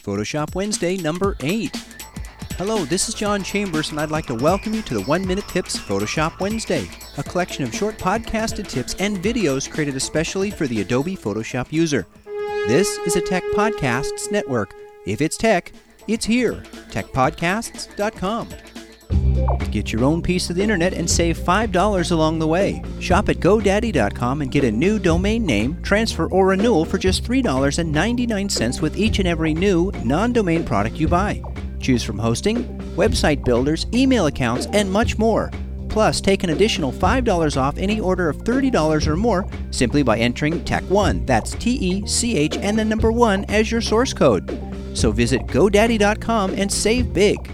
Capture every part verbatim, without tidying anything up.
Photoshop Wednesday number eight. Hello, this is John Chambers, and I'd like to welcome you to the One Minute Tips Photoshop Wednesday, a collection of short podcasted tips and videos created especially for the Adobe Photoshop user. This is a Tech Podcasts network. If it's tech, it's here. tech podcasts dot com. Get your own piece of the internet and save five dollars along the way. Shop at GoDaddy dot com and get a new domain name, transfer, or renewal for just three dollars and ninety-nine cents with each and every new non-domain product you buy. Choose from hosting, website builders, email accounts, and much more. Plus, take an additional five dollars off any order of thirty dollars or more simply by entering Tech one, that's T E C H and the number one as your source code. So visit GoDaddy dot com and save big.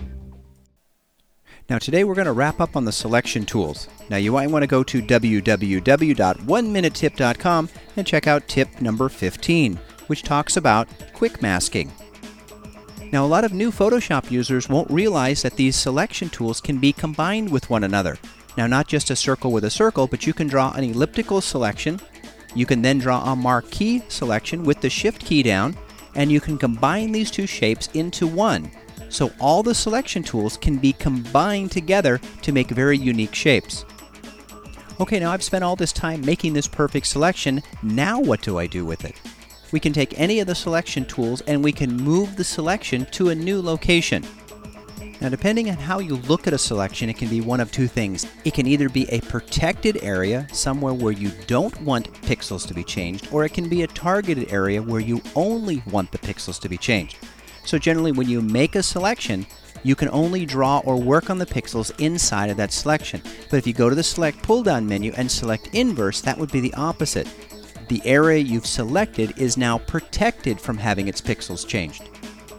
Now today we're going to wrap up on the selection tools. Now you might want to go to w w w dot one minute tip dot com and check out tip number fifteen, which talks about quick masking. Now a lot of new Photoshop users won't realize that these selection tools can be combined with one another. Now not just a circle with a circle, but you can draw an elliptical selection. You can then draw a marquee selection with the shift key down, and you can combine these two shapes into one. So all the selection tools can be combined together to make very unique shapes. Okay, now I've spent all this time making this perfect selection. Now what do I do with it? We can take any of the selection tools and we can move the selection to a new location. Now depending on how you look at a selection, it can be one of two things. It can either be a protected area, somewhere where you don't want pixels to be changed, or it can be a targeted area where you only want the pixels to be changed. So generally when you make a selection, you can only draw or work on the pixels inside of that selection. But if you go to the Select pull-down menu and select Inverse, that would be the opposite. The area you've selected is now protected from having its pixels changed.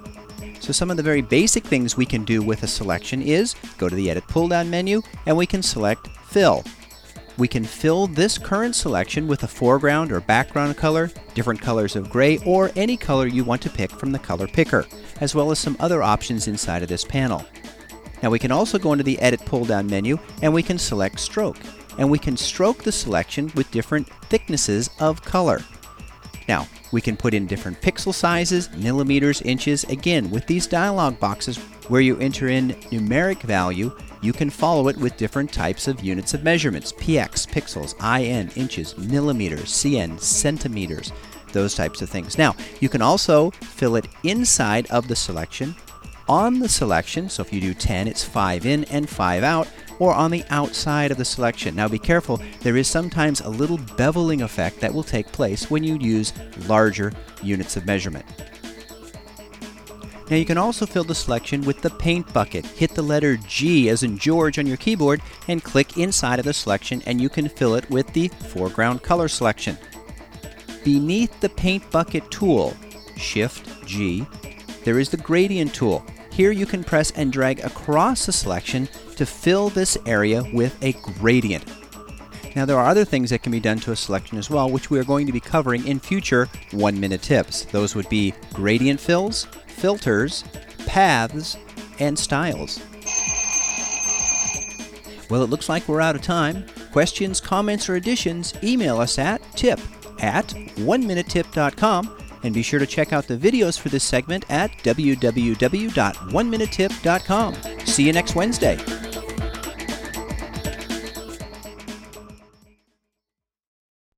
So some of the very basic things we can do with a selection is go to the Edit pull-down menu and we can select Fill. We can fill this current selection with a foreground or background color, different colors of gray, or any color you want to pick from the color picker, as well as some other options inside of this panel. Now we can also go into the Edit pull-down menu and we can select Stroke, and we can stroke the selection with different thicknesses of color. Now, we can put in different pixel sizes, millimeters, inches. Again, with these dialog boxes where you enter in numeric value, you can follow it with different types of units of measurements: P X, pixels, I N, inches, millimeters, C N, centimeters, those types of things. Now, you can also fill it inside of the selection, on the selection, so if you do ten, it's five in and five out, or on the outside of the selection. Now be careful, there is sometimes a little beveling effect that will take place when you use larger units of measurement. Now you can also fill the selection with the paint bucket. Hit the letter G as in George on your keyboard and click inside of the selection and you can fill it with the foreground color selection. Beneath the paint bucket tool, Shift G, there is the gradient tool. Here you can press and drag across the selection to fill this area with a gradient. Now there are other things that can be done to a selection as well, which we are going to be covering in future one minute tips. Those would be gradient fills, filters, paths, and styles. Well, it looks like we're out of time. Questions, comments, or additions, email us at tip at one minute tip dot com. And be sure to check out the videos for this segment at w w w dot one minute tip dot com. See you next Wednesday.